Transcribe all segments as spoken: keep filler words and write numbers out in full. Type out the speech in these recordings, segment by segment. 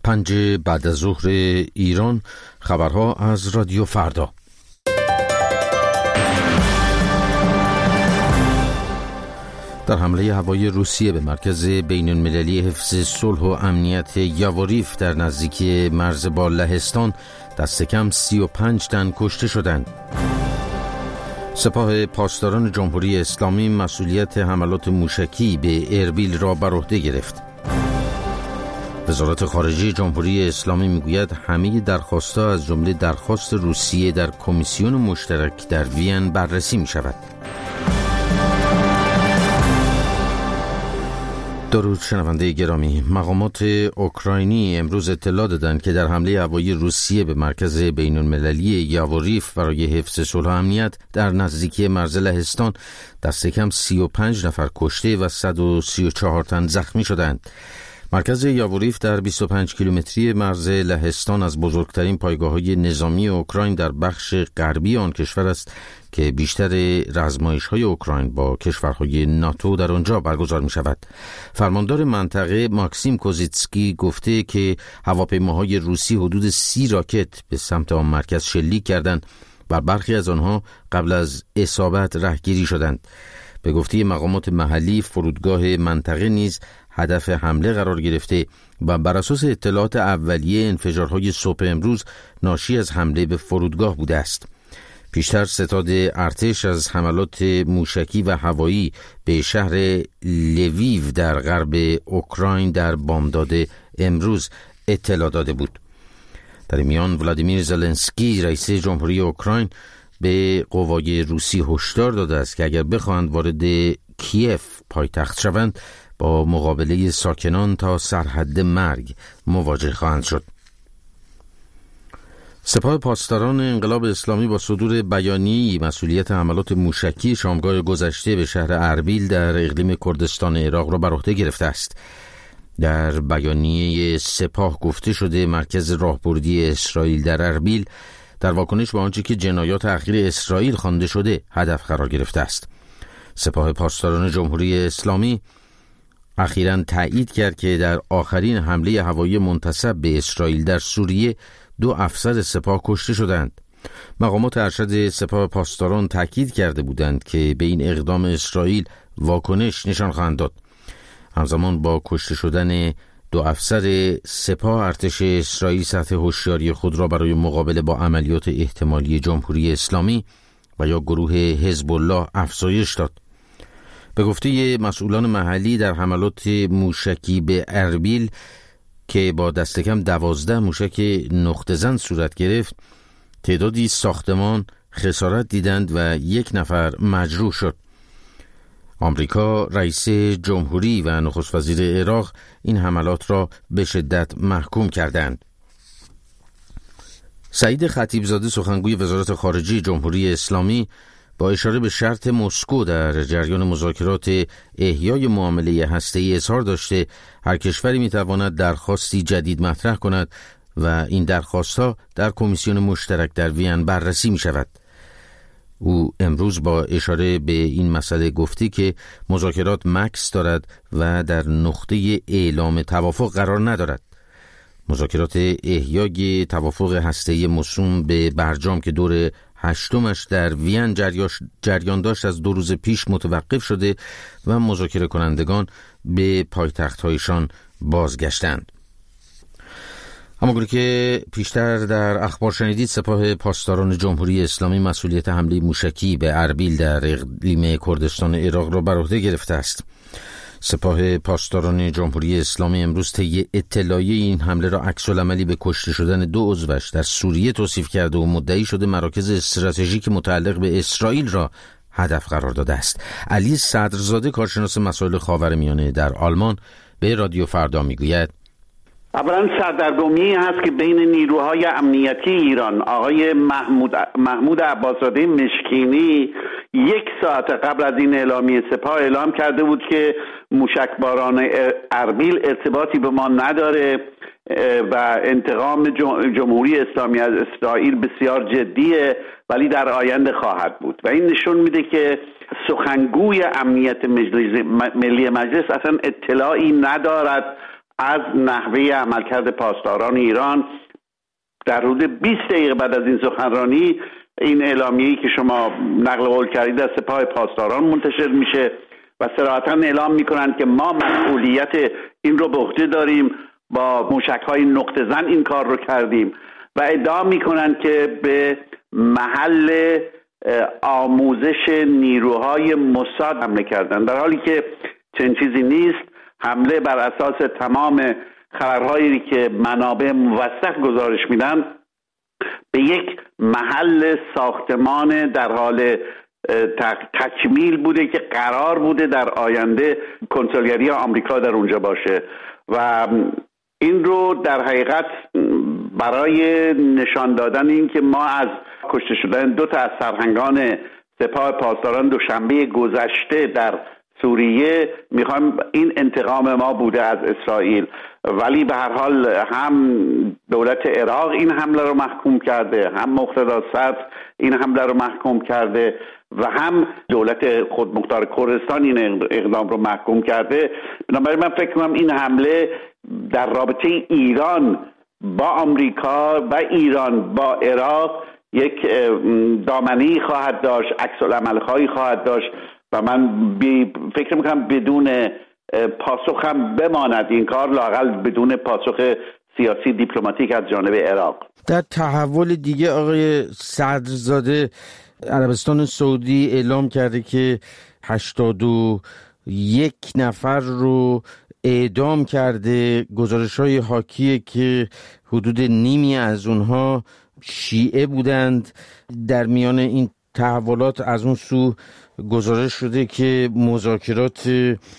پنج بعد از ظهر ایران، خبرها از رادیو فردا. در حمله هوایی روسیه به مرکز بین المللی حفظ صلح و امنیت یاوریف در نزدیکی مرز با لهستان دست کم سی و پنج تن کشته شدند. سپاه پاسداران جمهوری اسلامی مسئولیت حملات موشکی به اربیل را بر عهده گرفت. وزارت خارجه جمهوری اسلامی میگوید همه درخواست‌ها از جمله درخواست روسیه در کمیسیون مشترک در وین بررسی می شود. درود شنونده گرامی، مقامات اوکراینی امروز اطلاع دادند که در حمله هوایی روسیه به مرکز بین المللی یاوریف برای حفظ صلح و امنیت در نزدیکی مرز لهستان دست کم سی و پنج نفر کشته و صد و سی و چهار تن زخمی شدند. مرکز یاوریف در بیست و پنج کیلومتری مرز لهستان از بزرگترین پایگاه‌های نظامی اوکراین در بخش غربی آن کشور است که بیشتر رزمایش‌های اوکراین با کشورهای ناتو در آنجا برگزار می‌شود. فرماندار منطقه ماکسیم کوزیتسکی گفته که هواپیماهای روسی حدود سی راکت به سمت آن مرکز شلیک کردند و برخی از آنها قبل از اصابت رهگیری شدند. به گفته مقامات محلی، فرودگاه منطقه نیز هدف حمله قرار گرفته و بر اساس اطلاعات اولیه انفجارهای صبح امروز ناشی از حمله به فرودگاه بوده است. پیشتر ستاد ارتش از حملات موشکی و هوایی به شهر لویو در غرب اوکراین در بامداد امروز اطلاع داده بود. در این میان ولادیمیر زلنسکی رئیس جمهوری اوکراین به قوای روسی هشدار داده است که اگر بخواهند وارد کیف پایتخت شوند با مقابله ساکنان تا سرحد مرگ مواجه خواهند شد. سپاه پاسداران انقلاب اسلامی با صدور بیانیه‌ای مسئولیت حملات موشکی شامگاه گذشته به شهر اربیل در اقلیم کردستان عراق را بر عهده گرفته است. در بیانیه سپاه گفته شده مرکز راهبردی اسرائیل در اربیل در واکنش به آنچه که جنایات اخیر اسرائیل خوانده شده هدف قرار گرفته است. سپاه پاسداران جمهوری اسلامی اخیراً تایید کرد که در آخرین حمله هوایی منتسب به اسرائیل در سوریه دو افسر سپاه کشته شدند. مقامات ارشد سپاه پاسداران تاکید کرده بودند که به این اقدام اسرائیل واکنش نشان خواهند داد. همزمان با کشته شدن دو افسر سپاه، ارتش اسرائیل سطح هوشیاری خود را برای مقابله با عملیات احتمالی جمهوری اسلامی و یا گروه حزب الله افزایش داد. به گفته مسئولان محلی در حملات موشکی به اربیل که با دست کم دوازده موشک نقطه زن صورت گرفت، تعدادی ساختمان خسارت دیدند و یک نفر مجروح شد. آمریکا، رئیس جمهوری و نخست وزیر عراق این حملات را به شدت محکوم کردند. سعید خطیبزاده سخنگوی وزارت خارجه جمهوری اسلامی با اشاره به شرط مسکو در جریان مذاکرات احیای معامله هسته‌ای اظهار داشته هر کشوری می‌تواند درخواستی جدید مطرح کند و این درخواست‌ها در کمیسیون مشترک در وین بررسی می‌شود. او امروز با اشاره به این مسئله گفته که مذاکرات مکث دارد و در نقطه اعلام توافق قرار ندارد. مذاکرات احیای توافق هسته‌ای موسوم به برجام که دور هشتمش در وین جریان داشت از دو روز پیش متوقف شده و مذاکره کنندگان به پایتخت‌هایشان بازگشتند. همانگونه که پیشتر در اخبار شنیدید، سپاه پاسداران جمهوری اسلامی مسئولیت حمله موشکی به اربیل در اقلیم کردستان عراق را بر عهده گرفته است. سپاه پاسداران جمهوری اسلامی امروز طی اطلاعیه این حمله را عکس‌العملی به کشته شدن دو عضوش در سوریه توصیف کرده و مدعی شده مراکز استراتژیک متعلق به اسرائیل را هدف قرار داده است. علی صدرزاده کارشناس مسائل خاورمیانه در آلمان به رادیو فردا میگوید: اولا سردرگمی هست که بین نیروهای امنیتی ایران، آقای محمود محمود عباس‌زاده مشکینی یک ساعت قبل از این اعلامیه سپاه اعلام کرده بود که موشکباران اربیل ارتباطی به ما نداره و انتقام جمهوری اسلامی از اسرائیل بسیار جدیه ولی در آینده خواهد بود. و این نشون میده که سخنگوی امنیت مجلس ملی مجلس اصلا اطلاعی ندارد از نحوه عملکرد پاسداران ایران. در حدود بیست دقیقه بعد از این سخنرانی این اعلامیه‌ای که شما نقل قول کردید از سپاه پاسداران منتشر میشه و صراحتاً اعلام میکنند که ما مسئولیت این رو به عهده داریم، با موشک‌های نقطه زن این کار رو کردیم و ادعا میکنند که به محل آموزش نیروهای موساد حمله کردن، در حالی که چنین چیزی نیست. حمله بر اساس تمام خبرهایی که منابع موثق گزارش میدن به یک محل ساختمان در حال تکمیل بوده که قرار بوده در آینده کنسولگری آمریکا در اونجا باشه و این رو در حقیقت برای نشان دادن این که ما از کشته شدن دو تا از سرهنگان سپاه پاسداران دوشنبه گذشته در سوریه میخوایم، این انتقام ما بوده از اسرائیل. ولی به هر حال هم دولت عراق این حمله رو محکوم کرده، هم مقتدا صدر این حمله رو محکوم کرده و هم دولت خودمختار کردستان این اقدام رو محکوم کرده. بنابراین من فکر کنم این حمله در رابطه ایران با آمریکا و ایران با عراق یک دامنه‌ای خواهد داشت، عکس العمل‌هایی خواهد داشت و من بی فکر میکنم بدون پاسخ هم بماند این کار، لااقل بدون پاسخ سیاسی دیپلماتیک از جانب عراق. در تحول دیگه آقای صدرزاده، عربستان سعودی اعلام کرده که هشتاد و یک نفر رو اعدام کرده. گزارش‌های حاکیه که حدود نیمی از اونها شیعه بودند. در میان این تحولات از اون سو گزارش شده که مذاکرات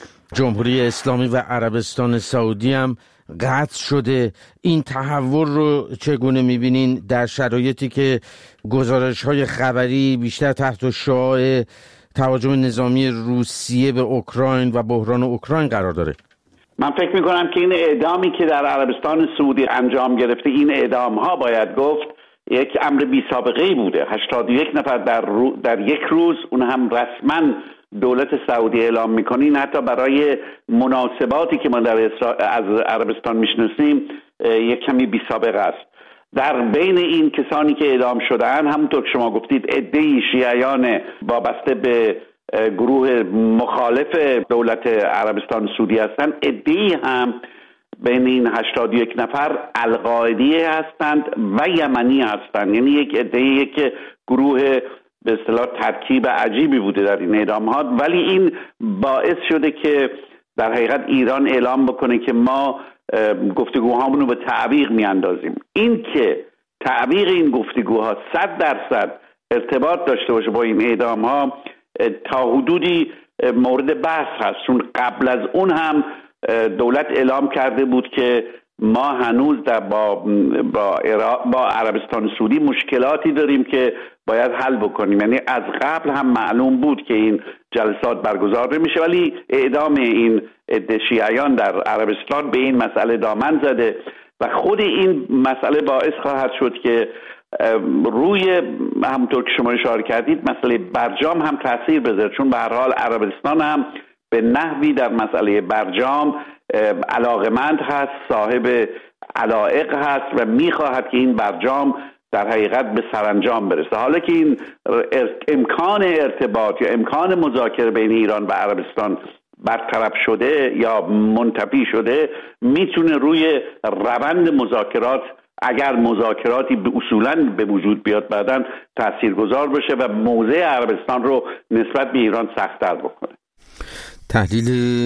جمهوری اسلامی و عربستان سعودی هم قطع شده. این تحول رو چگونه می‌بینین در شرایطی که گزارش‌های خبری بیشتر تحت شعاع تهاجم نظامی روسیه به اوکراین و بحران اوکراین قرار داره؟ من فکر می‌کنم که این اعدامی که در عربستان سعودی انجام گرفته، این اعدام‌ها باید گفت یک امر بی سابقه ای بوده. هشتاد و یک نفر در, رو در یک روز، اون هم رسما دولت سعودی اعلام میکنه. این حتی برای مناسباتی که ما در اسرا... از عربستان میشناسیم یک کمی بی سابقه است. در بین این کسانی که اعدام شدن، همونطور که شما گفتید، عده‌ای شیعیان وابسته به گروه مخالف دولت عربستان سعودی هستند، عده‌ای هم بین این هشتاد و یک نفر القاعدی هستند و یمنی هستند. یعنی یک عده‌ای که گروه به اصطلاح ترکیب عجیبی بوده در این اعدامات، ولی این باعث شده که در حقیقت ایران اعلام بکنه که ما گفتگوهامون رو به تعویق میاندازیم. این که تعویق این گفتگوها صد درصد ارتباط داشته باشه با این اعدامها تا حدودی مورد بحث هست، چون قبل از اون هم دولت اعلام کرده بود که ما هنوز در با با, با عربستان سعودی مشکلاتی داریم که باید حل بکنیم. یعنی از قبل هم معلوم بود که این جلسات برگزار نمیشه، ولی اعدام این عده شیعیان در عربستان به این مسئله دامن زده و خود این مسئله باعث خواهد شد که روی، همونطور که شما اشاره کردید، مسئله برجام هم تاثیر بذاره، چون به هر حال عربستان هم به نحوی در مسئله برجام علاقمند هست، صاحب علایق هست و میخواهد که این برجام در حقیقت به سرانجام برسه. حالا که این امکان ارتباط یا امکان مذاکره بین ایران و عربستان برطرف شده یا منتفی شده، میتونه روی روند مذاکرات، اگر مذاکراتی به اصولاً به وجود بیاد، بعداً تاثیرگذار بشه و موضع عربستان رو نسبت به ایران سخت‌تر بکنه. تحلیل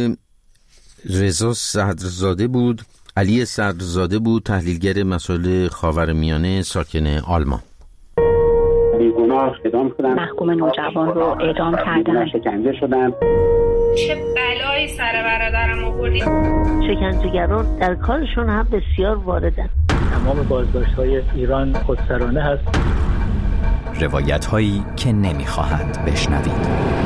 رضا صدرزاده بود. علی صدرزاده بود، تحلیلگر مسائل خاورمیانه، ساکن آلمان. بیگناه اعدام شدن، محکوم نوجوان رو اعدام کردن، شکنجه شدن. چه بلایی سر برادرم آوردی؟ شکنجهگران در کارشون هم بسیار واردن. تمام بازداشت‌های ایران خودسرانه هست. روایت هایی که نمیخواهند بشنوید.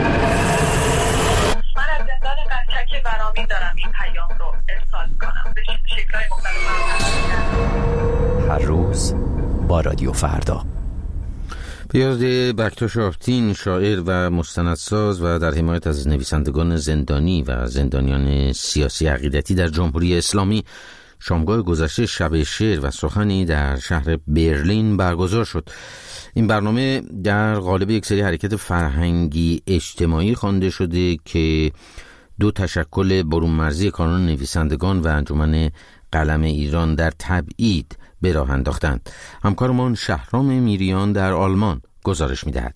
برنامه‌ای دارم این پیام رو ارسال کنم به شکل‌های مختلف. هر روز با رادیو فردا. به یاد بکتاش آپتین، شاعر و مستندساز و در حمایت از نویسندگان زندانی و زندانیان سیاسی عقیدتی در جمهوری اسلامی، شامگاه گذشته شب شعر و سخنی در شهر برلین برگزار شد. این برنامه در قالب یک سری حرکت فرهنگی اجتماعی خوانده شده که دو تشکل برون مرزی کانون نویسندگان و انجمن قلم ایران در تبعید به راه انداختند. همکارمان شهرام میریان در آلمان گزارش می‌دهد.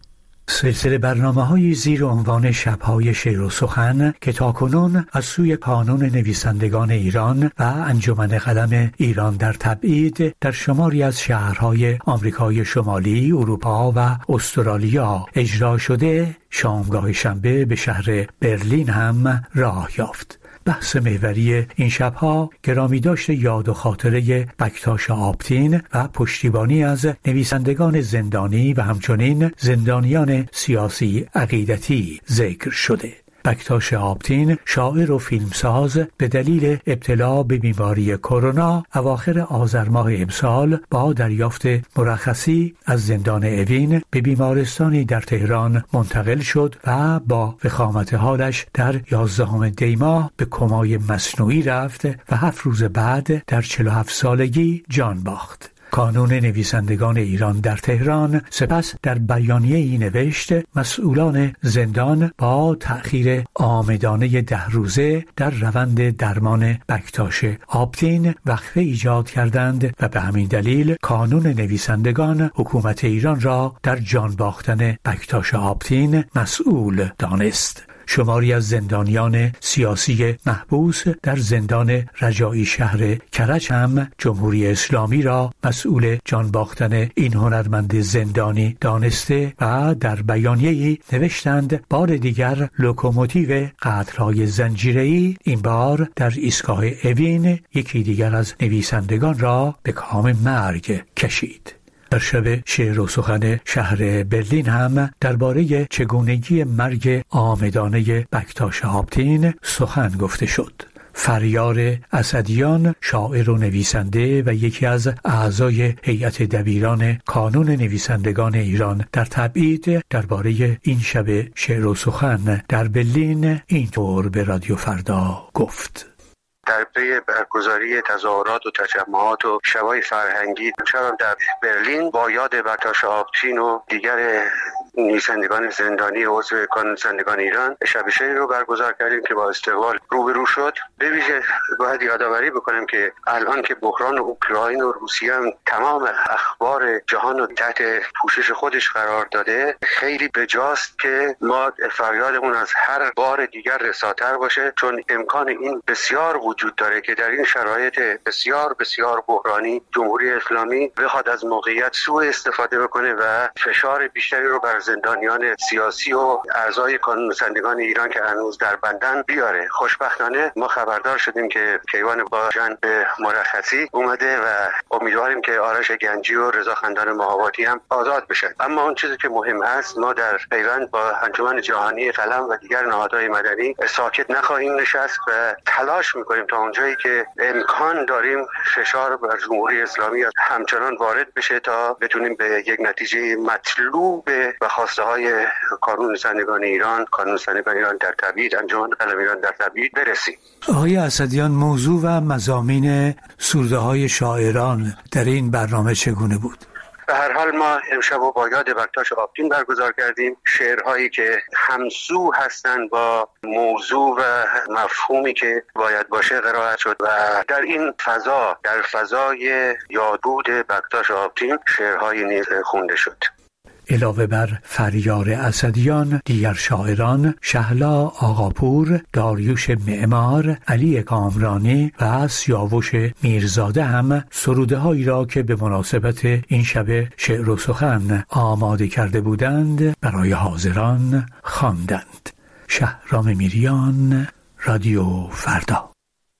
سلسله برنامه‌های زیر عنوان شب‌های شعر و سخن که تاکنون از سوی کانون نویسندگان ایران و انجمن قلم ایران در تبعید در شماری از شهرهای آمریکای شمالی، اروپا و استرالیا اجرا شده، شامگاه شنبه به شهر برلین هم راه یافت. بحث محوری این شبها گرامی داشت یاد و خاطره بکتاش آپتین و پشتیبانی از نویسندگان زندانی و همچنین زندانیان سیاسی عقیدتی ذکر شده. بکتاش آپتین، شاعر و فیلمساز، به دلیل ابتلا به بیماری کرونا اواخر آذر ماه امسال با دریافت مرخصی از زندان اوین به بیمارستانی در تهران منتقل شد و با وخامت حالش در یازدهم دی ماه به کمای مصنوعی رفت و هفت روز بعد در چهل و هفت سالگی جان باخت. کانون نویسندگان ایران در تهران سپس در بیانیه‌ای نوشت مسئولان زندان با تأخیر عامدانه ده روزه در روند درمان بکتاش آپتین وقفه ایجاد کردند و به همین دلیل کانون نویسندگان حکومت ایران را در جان باختن بکتاش آپتین مسئول دانست. شماری از زندانیان سیاسی محبوس در زندان رجایی شهر کرج هم جمهوری اسلامی را مسئول جان باختن این هنرمند زندانی دانسته و در بیانیه‌ای نوشتند بار دیگر لوکوموتیو قتل‌های زنجیره‌ای این بار در ایستگاه اوین یکی دیگر از نویسندگان را به کام مرگ کشید. در شب شعر و سخن شهر برلین هم درباره چگونگی مرگ عامدانه بکتاش آپتین سخن گفته شد. فریار اسدیان، شاعر و نویسنده و یکی از اعضای هیئت دبیران کانون نویسندگان ایران در تبعید، درباره این شب شعر و سخن در برلین اینطور به رادیو فردا گفت: در پی برگزاری تظاهرات و تجمعات و شبای فرهنگی شبم در برلین با یاد بکتاش آپتین و دیگر نویسندگان زندانی و عضو کانون نویسندگان ایران شب شعر رو برگزار کردیم که با استقبال روبرو شد. به ویژه باید یادآوری بکنم که الان که بحران اوکراین و روسیه هم تمام اخبار جهان رو تحت پوشش خودش قرار داده، خیلی بجاست که ما فریادمون از هر بار دیگر رساتر باشه، چون امکان این بسیار وجود داره که در این شرایط بسیار بسیار بحرانی جمهوری اسلامی بخواد از موقعیت سوء استفاده بکنه و فشار بیشتری رو بر زندانیان سیاسی و اعضای کانون نویسندگان ایران که هنوز در بندن بیاره. خوشبختانه ما خبردار شدیم که کیوان باجان به مرخصی اومده و امیدواریم که آرش گنجی و رضا خندان مهاباتی هم آزاد بشن. اما اون چیزی که مهم است، ما در پیوند با انجمن جهانی قلم و دیگر نهادهای مدنی ساکت نخواهیم نشست و تلاش میکنیم تا اونجایی که امکان داریم فشار بر جمهوری اسلامی همچنان وارد بشه تا بتونیم به یک نتیجه مطلوب و خواسته های کانون نویسندگان ایران، کانون نویسندگان ایران در تبعید، انجمن قلم ایران در تبعید برسیم. آقای اسدیان، موضوع و مضامین سروده های شاعران در این برنامه چگونه بود؟ به هر حال ما امشب و با یاد بکتاش آپتین برگزار کردیم، شعرهایی که همسو هستند با موضوع و مفهومی که باید باشه قرائت شد و در این فضا، در فضای یادبود بکتاش آپتین شعرهایی نیز خونده شد. علاوه بر فریار اسدیان، دیگر شاعران شهلا آقاپور، داریوش معمار، علی کامرانی و سیاوش میرزاده هم سروده هایی را که به مناسبت این شب شعر و سخن آماده کرده بودند برای حاضران خواندند. شهرام میریان، رادیو فردا.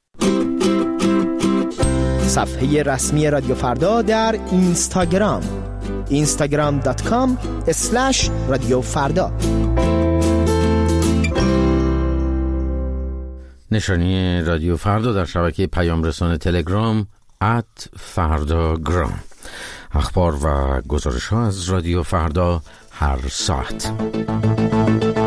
صفحه رسمی رادیو فردا در اینستاگرام اینستاگرام دات کام اسلش رادیو فردا. نشانی رادیو فردا در شبکه پیام رسان تلگرام ات فردا گرام. اخبار و گزارش ها از رادیو فردا هر ساعت.